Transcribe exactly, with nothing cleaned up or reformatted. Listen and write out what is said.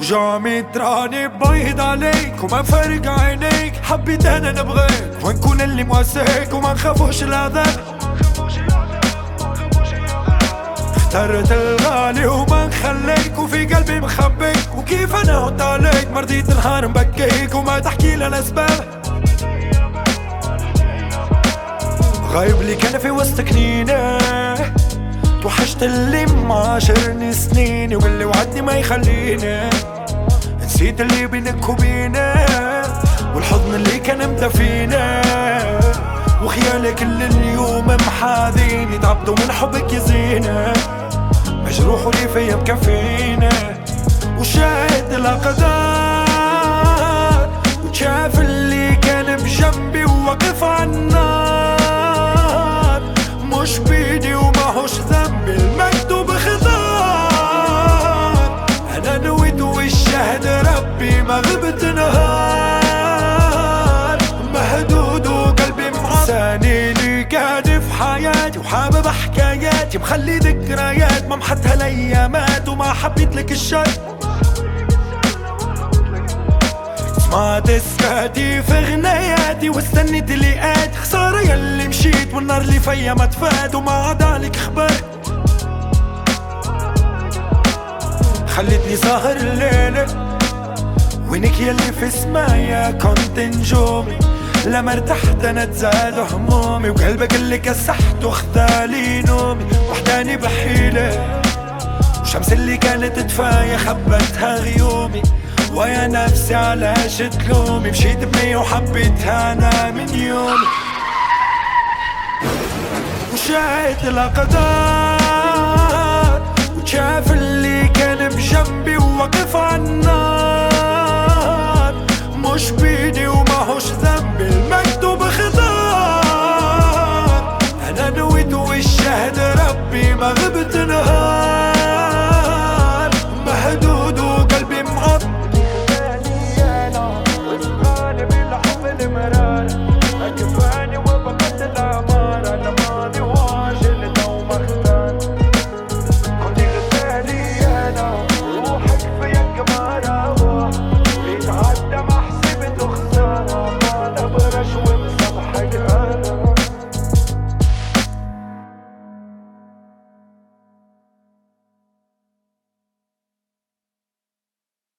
جامي تراني بيض عليك وما فرق عينيك. حبيت انا نبغيك ونكون اللي مواسيك وما نخافوش العذاب. اخترت الغالي وما نخليك وفي قلبي مخبيك. وكيف انا هد عليك مرضيت نهار مبكيك وما تحكي لنا اسباب. غايب لي كان في وسط كنينه توحشت اللي معاشرني سنيني واللي وعدني ما يخليني. نسيت اللي بينك وبينا والحضن اللي كان مدفينا. وخيالك كل اليوم محاذيني تعبت من حبك يا زينة. مجروح ولي فيا مكفينا وشاهد الأقدار وشاف اللي كان بجنبي ووقف عالنار. مش بيدي وماهوش ذنبي المكتوب خضار. أنا نويت والشهد ربي ما غبت نهار. مهدود وقلبي معساني لي قاعد في حياتي وحابب حكاياتي مخلي ذكريات ما محتها الأيامات وما حبيت لك الشر. سمعت سكاتي في غناياتي واستنيت اللي آتي. خسارة يلي مشيت والنار اللي فيا ما تفات وما عاد عليك خبر. خليتني ساهر الليلة وينك يلي في سمايا كنت نجومي. لما ارتحت انا تزادوا همومي وقلبك اللي كسحت وخذالي نومي. وحداني بحيلة وشمس اللي كانت تفايا خبتها غيومي. ويا نفسي علاش تلومي مشيت بنية وحبيتها انا من يومي. وشاهد الأقدار وشاف اللي كان بجنبي ووقف عالنار. مش بيدي وماهوش ذنبي المكتوب خضار. انا نويت والشهد ربي ما غبت نهار.